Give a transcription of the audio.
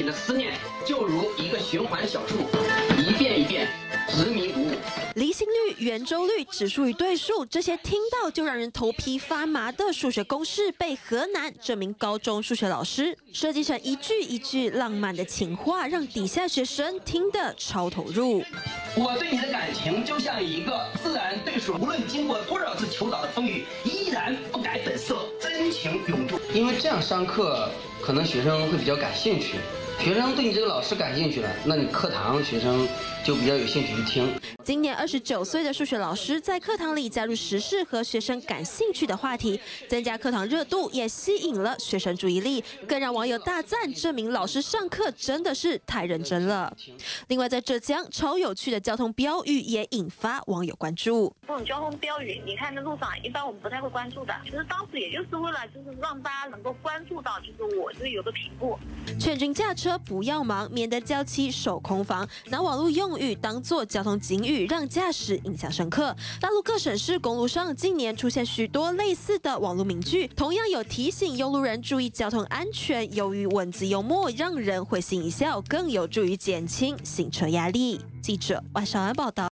的思念就如一个循环小数，一遍一遍，执迷不悟。 离心率、圆周率、指数与对数，这些听到就让人头皮发麻的数学公式，被河南这名高中数学老师设计成一句一句浪漫的情话，让底下学生听得超投入。 我对你的感情就像一个自然对水，无论经过多少次求导的风雨，依然不改本色，真情永驻。因为这样上课，可能学生会比较感兴趣。学生对你这个老师感兴趣了，那你课堂学生就比较有兴趣去听。 今年29岁的数学老师在课堂里加入时事和学生感兴趣的话题，增加课堂热度，也吸引了学生注意力，更让网友大赞这名老师上课真的是太认真了。另外，在浙江，超有趣的交通标语也引发网友关注。 这种交通标语，你看在路上一般我们不太会关注的，其实当时也就是为了让大家能够关注到，我有个品步。 劝君驾车不要忙，免得娇妻守空房。拿网络用语当作交通警语，让驾驶印象深刻。大陆各省市公路上近年出现许多类似的网络名句，同样有提醒用路人注意交通安全。由于文字幽默，让人会心一笑，更有助于减轻行车压力。记者万绍安报道。